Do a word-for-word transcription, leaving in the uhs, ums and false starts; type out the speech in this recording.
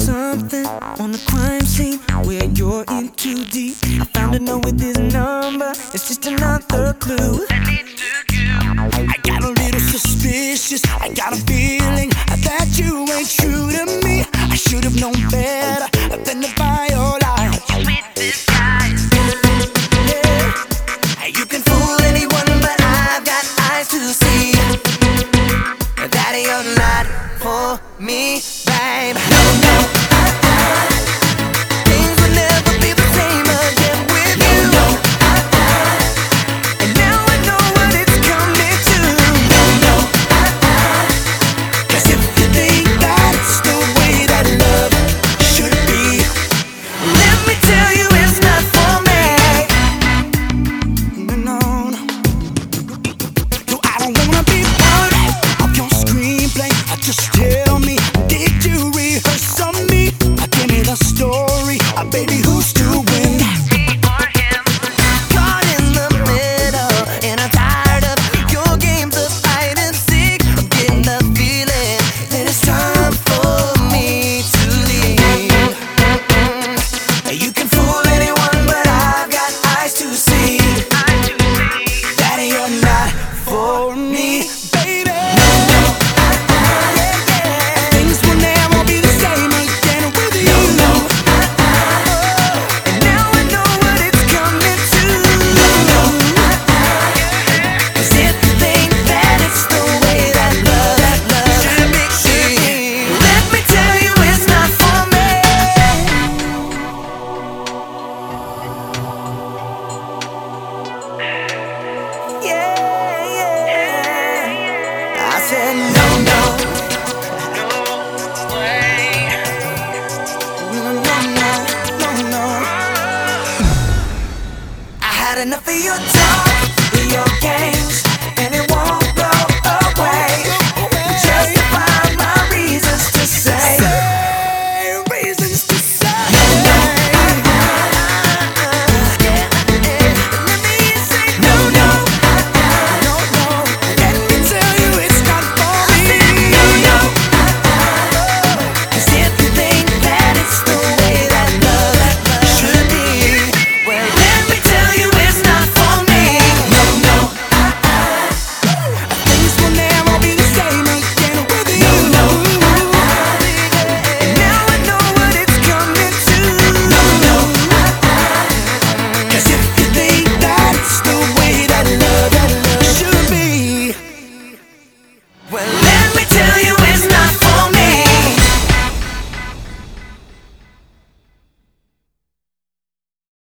something on the crime scene where you're in too deep. I found a note with this number, it's just another clue. I got a little suspicious, I got a feeling that you ain't true to me. I should have known better than to buy your lies. Yeah, you can fool anyone, but I've got eyes to see that you're not for me, babe. No, no, uh-uh. Things will never be the same again with no, you. No, uh-uh. And now I know what it's coming to. No, no, uh-uh. 'Cause if you think that's the way that love should be, let me tell you it's not for me. No, no, no. No, I don't wanna be part of your screenplay. Just tell me, did you rehearse on me? Give me the story, uh, baby, who's to win? Me or him? Caught in the middle, and I'm tired of your games of hide and seek. I'm getting the feeling that it's time for me to leave. Mm-mm. You can fool anyone, but I've got eyes to see that you're not for me, baby. I said no, no, no way. No, no, no, no, no. I had enough of your talk, your games.